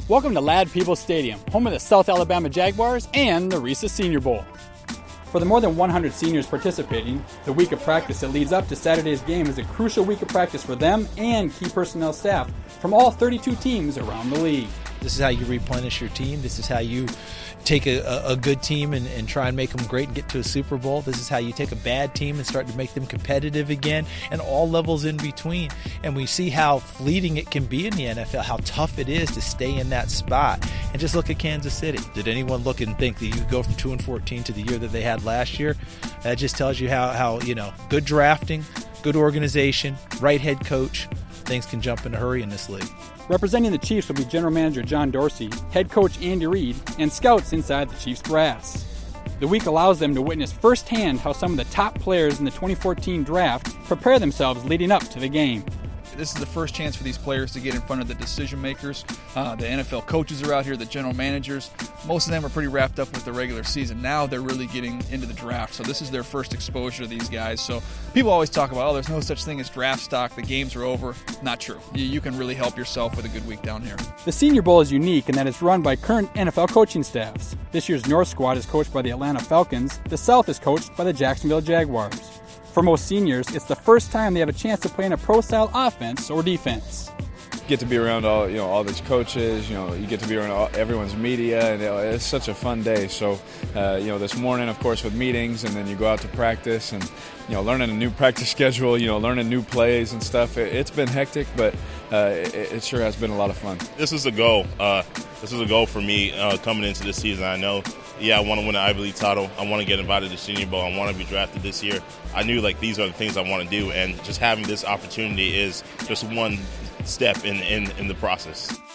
Welcome to Ladd Peebles Stadium, home of the South Alabama Jaguars and the Reese's Senior Bowl. For the more than 100 seniors participating, the week of practice that leads up to Saturday's game is a crucial week of practice for them and key personnel staff from all 32 teams around the league. This is how you replenish your team. This is how you take a good team and try and make them great and get to a Super Bowl. This is how you take a bad team and start to make them competitive again, and all levels in between. And we see how fleeting it can be in the NFL, how tough it is to stay in that spot. And just look at Kansas City. Did anyone look and think that you could go from 2-14 to the year that they had last year? That just tells you how good drafting, good organization, right head coach, things can jump in a hurry in this league. Representing the Chiefs will be General Manager John Dorsey, Head Coach Andy Reid, and scouts inside the Chiefs brass. The week allows them to witness firsthand how some of the top players in the 2014 draft prepare themselves leading up to the game. This is the first chance for these players to get in front of the decision makers. The NFL coaches are out here, the general managers. Most of them are pretty wrapped up with the regular season. Now they're really getting into the draft, so this is their first exposure to these guys. So people always talk about, there's no such thing as draft stock. The games are over. Not true. You can really help yourself with a good week down here. The Senior Bowl is unique in that it's run by current NFL coaching staffs. This year's North squad is coached by the Atlanta Falcons. The South is coached by the Jacksonville Jaguars. For most seniors, it's the first time they have a chance to play in a pro-style offense or defense. Get to be around all these coaches. You get to be around everyone's media, and it's such a fun day. So, this morning, of course, with meetings, and then you go out to practice, and learning a new practice schedule, learning new plays and stuff. It's been hectic, but it sure has been a lot of fun. This is a goal. This is a goal for me coming into this season. I know. I want to win an Ivy League title. I want to get invited to the Senior Bowl. I want to be drafted this year. I knew these are the things I want to do, and just having this opportunity is just one step in the process.